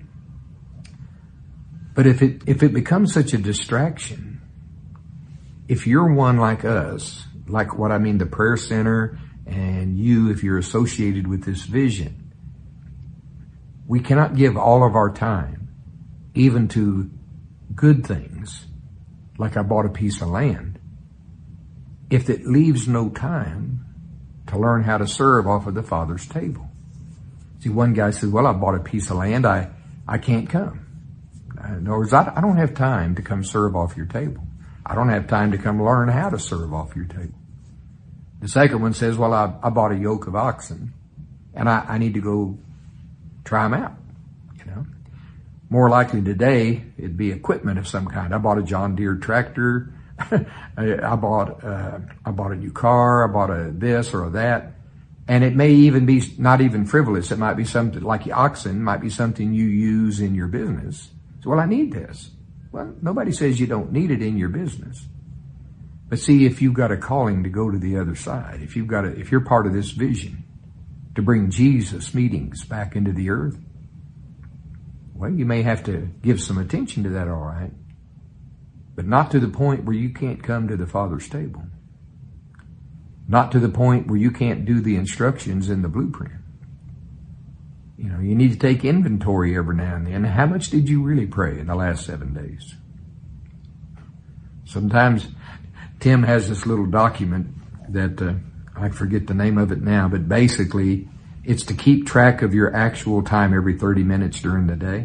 But if it, if it becomes such a distraction, if you're one like us, like what I mean, the prayer center, and you, if you're associated with this vision, we cannot give all of our time, even to good things, like I bought a piece of land, if it leaves no time to learn how to serve off of the Father's table. See, one guy said, well, I bought a piece of land, I, I can't come. In other words, I, I don't have time to come serve off your table. I don't have time to come learn how to serve off your table. The second one says, well, I, I bought a yoke of oxen, and I, I need to go try them out, you know. More likely today, it'd be equipment of some kind. I bought a John Deere tractor. I bought uh, I bought a new car. I bought a this or a that. And it may even be not even frivolous. It might be something like oxen, might be something you use in your business. So, well, I need this. Well, nobody says you don't need it in your business. But see, if you've got a calling to go to the other side, if you've got a, if you're part of this vision to bring Jesus meetings back into the earth, well, you may have to give some attention to that, all right. But not to the point where you can't come to the Father's table. Not to the point where you can't do the instructions in the blueprint. You know, you need to take inventory every now and then. How much did you really pray in the last seven days? Sometimes Tim has this little document that, uh, I forget the name of it now, but basically it's to keep track of your actual time every thirty minutes during the day.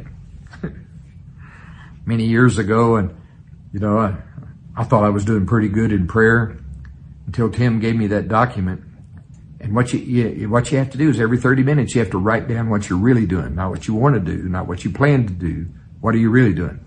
Many years ago, and you know, I, I thought I was doing pretty good in prayer until Tim gave me that document. And what you, you what you have to do is every thirty minutes you have to write down what you're really doing, not what you want to do, not what you plan to do. What are you really doing?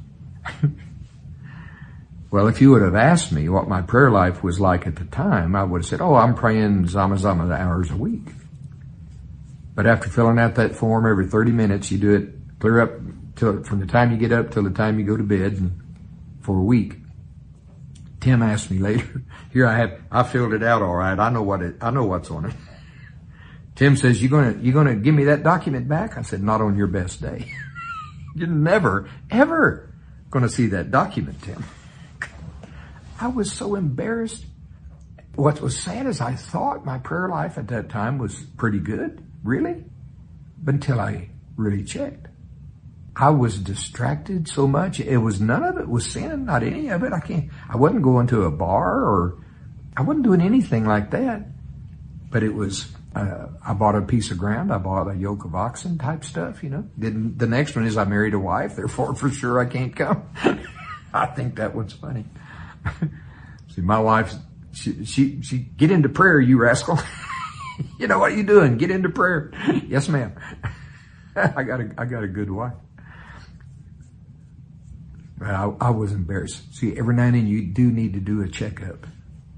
Well, if you would have asked me what my prayer life was like at the time, I would have said, oh, I'm praying zama zama hours a week. But after filling out that form every thirty minutes, you do it clear up till, from the time you get up till the time you go to bed, and for a week. Tim asked me later, here I have, I filled it out all right. I know what it, I know what's on it. Tim says, you gonna, you gonna give me that document back? I said, not on your best day. You're never, ever gonna see that document, Tim. I was so embarrassed. What was sad is I thought my prayer life at that time was pretty good, really, but until I really checked. I was distracted so much. It was, none of it was sin, not any of it. I can't, I wasn't going to a bar or I wasn't doing anything like that. But it was, Uh, I bought a piece of ground. I bought a yoke of oxen type stuff, you know. Then the next one is I married a wife. Therefore, for sure, I can't come. I think that one's funny. See, my wife, she, she, she, get into prayer, you rascal. You know, what are you doing? Get into prayer. Yes, ma'am. I got a, I got a good wife. But I, I was embarrassed. See, every now and then you do need to do a checkup.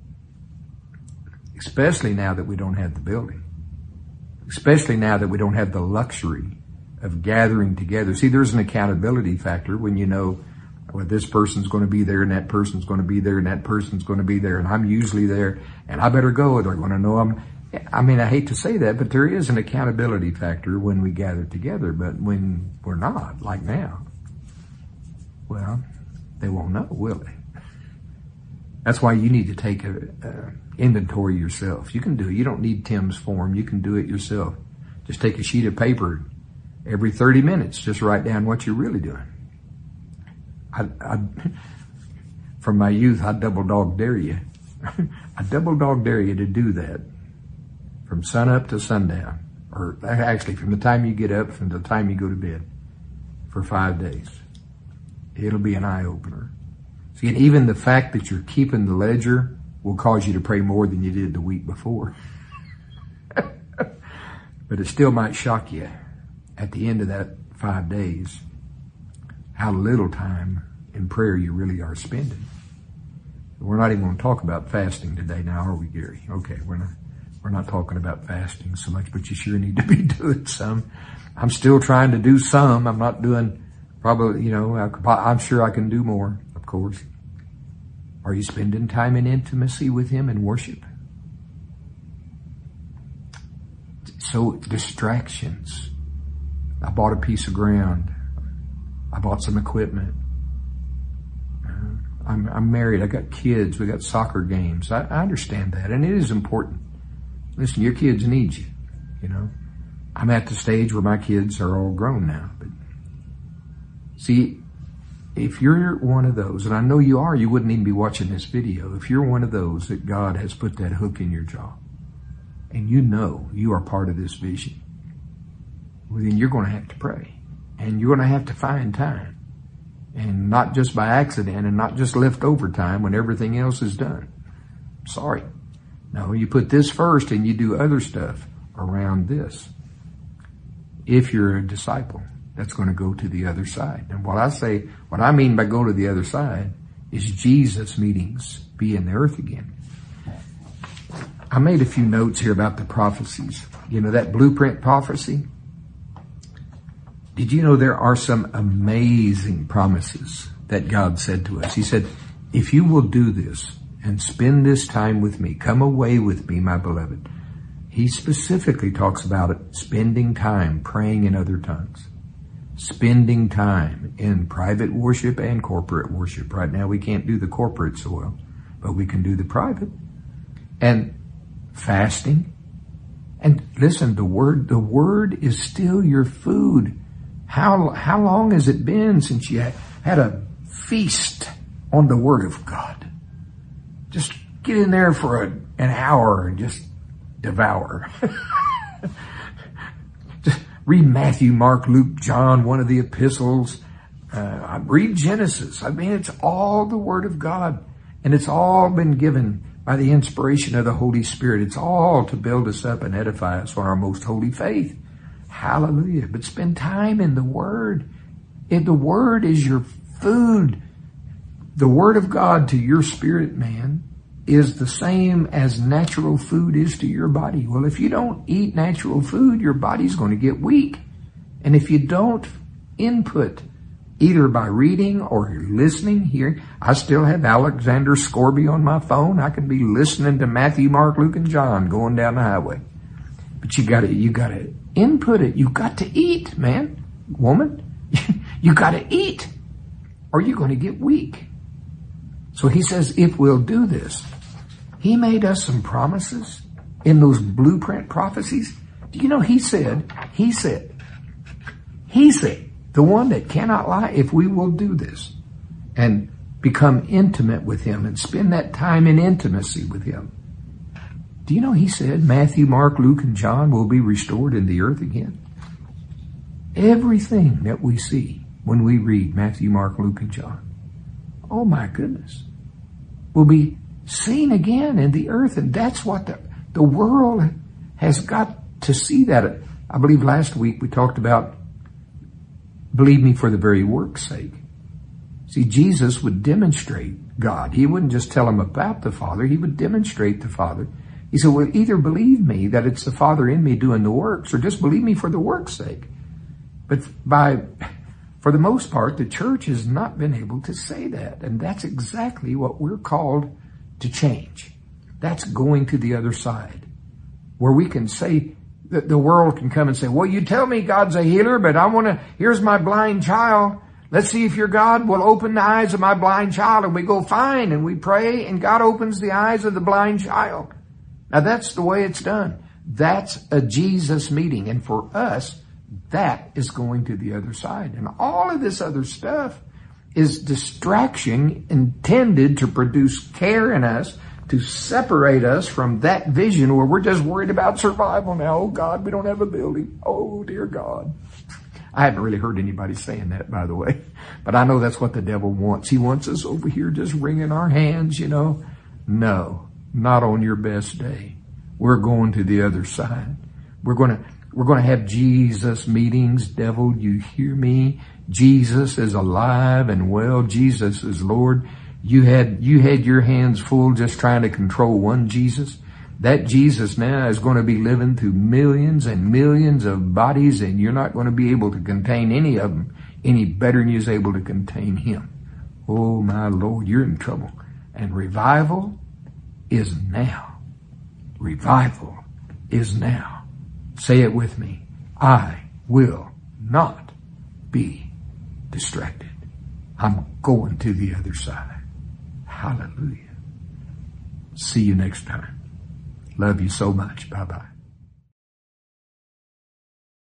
Especially now that we don't have the building. Especially now that we don't have the luxury of gathering together. See, there's an accountability factor when you know, well, this person's going to be there and that person's going to be there and that person's going to be there and I'm usually there and I better go or they're going to know I'm... I mean, I hate to say that, but there is an accountability factor when we gather together. But when we're not, like now, well, they won't know, will they? That's why you need to take a, a inventory yourself. You can do it. You don't need Tim's form. You can do it yourself. Just take a sheet of paper every thirty minutes. Just write down what you're really doing. I, I, from my youth, I double dog dare you. I double dog dare you to do that. From sun up to sundown, or actually from the time you get up from the time you go to bed for five days. It'll be an eye-opener. See, and even the fact that you're keeping the ledger will cause you to pray more than you did the week before. But it still might shock you at the end of that five days how little time in prayer you really are spending. We're not even going to talk about fasting today now, are we, Gary? Okay, we're not. We're not talking about fasting so much, but you sure need to be doing some. I'm still trying to do some. I'm not doing probably, you know, I, I'm sure I can do more, of course. Are you spending time in intimacy with Him in worship? So distractions. I bought a piece of ground. I bought some equipment. I'm, I'm married. I got kids. We got soccer games. I, I understand that, and it is important. Listen, your kids need you, you know. I'm at the stage where my kids are all grown now. But see, if you're one of those, and I know you are, you wouldn't even be watching this video. If you're one of those that God has put that hook in your jaw, and you know you are part of this vision, well, then you're going to have to pray. And you're going to have to find time. And not just by accident and not just leftover time when everything else is done. Sorry. No, you put this first and you do other stuff around this. If you're a disciple, that's going to go to the other side. And what I say, what I mean by go to the other side is Jesus meetings be in the earth again. I made a few notes here about the prophecies. You know, that blueprint prophecy. Did you know there are some amazing promises that God said to us? He said, if you will do this, and spend this time with me. Come away with me, my beloved. He specifically talks about it, spending time praying in other tongues. Spending time in private worship and corporate worship. Right now we can't do the corporate so well, but we can do the private. And fasting. And listen, the word, the word is still your food. How, how long has it been since you had a feast on the Word of God? Just get in there for a, an hour and just devour. Just read Matthew, Mark, Luke, John, one of the epistles. Uh, read Genesis. I mean, it's all the Word of God. And it's all been given by the inspiration of the Holy Spirit. It's all to build us up and edify us on our most holy faith. Hallelujah. But spend time in the Word. If the Word is your food, the Word of God to your spirit, man, is the same as natural food is to your body. Well, if you don't eat natural food, your body's going to get weak. And if you don't input, either by reading or listening, hearing, I still have Alexander Scorby on my phone. I can be listening to Matthew, Mark, Luke, and John going down the highway. But you gotta, you gotta input it. You got to eat, man, woman. You gotta eat, or you're going to get weak. So he says, if we'll do this, he made us some promises in those blueprint prophecies. Do you know he said, he said, he said, the one that cannot lie, if we will do this and become intimate with Him and spend that time in intimacy with Him, Do you know he said Matthew, Mark, Luke, and John will be restored in the earth again? Everything that we see when we read Matthew, Mark, Luke, and John, oh my goodness, will be seen again in the earth. And that's what the, the world has got to see that. I believe last week we talked about believe me for the very work's sake. See, Jesus would demonstrate God. He wouldn't just tell them about the Father. He would demonstrate the Father. He said, well, either believe me that it's the Father in me doing the works, or just believe me for the work's sake. But by, for the most part, the church has not been able to say that. And that's exactly what we're called to change. That's going to the other side, where we can say, that the world can come and say, well, you tell me God's a healer, but I want to, here's my blind child. Let's see if your God will open the eyes of my blind child. And we go, fine, and we pray, and God opens the eyes of the blind child. Now that's the way it's done. That's a Jesus meeting. And for us, that is going to the other side. And all of this other stuff is distraction intended to produce care in us, to separate us from that vision where we're just worried about survival now. Oh God, we don't have a building. Oh dear God. I haven't really heard anybody saying that, by the way, but I know that's what the devil wants. He wants us over here just wringing our hands, you know. No, not on your best day. We're going to the other side. We're going to, we're going to have Jesus meetings. Devil, you hear me? Jesus is alive and well. Jesus is Lord. You had, you had your hands full just trying to control one Jesus. That Jesus now is going to be living through millions and millions of bodies, and you're not going to be able to contain any of them any better than you're able to contain him. Oh my Lord, you're in trouble. And revival is now. Revival is now. Say it with me. I will not be distracted. I'm going to the other side. Hallelujah. See you next time. Love you so much. Bye-bye.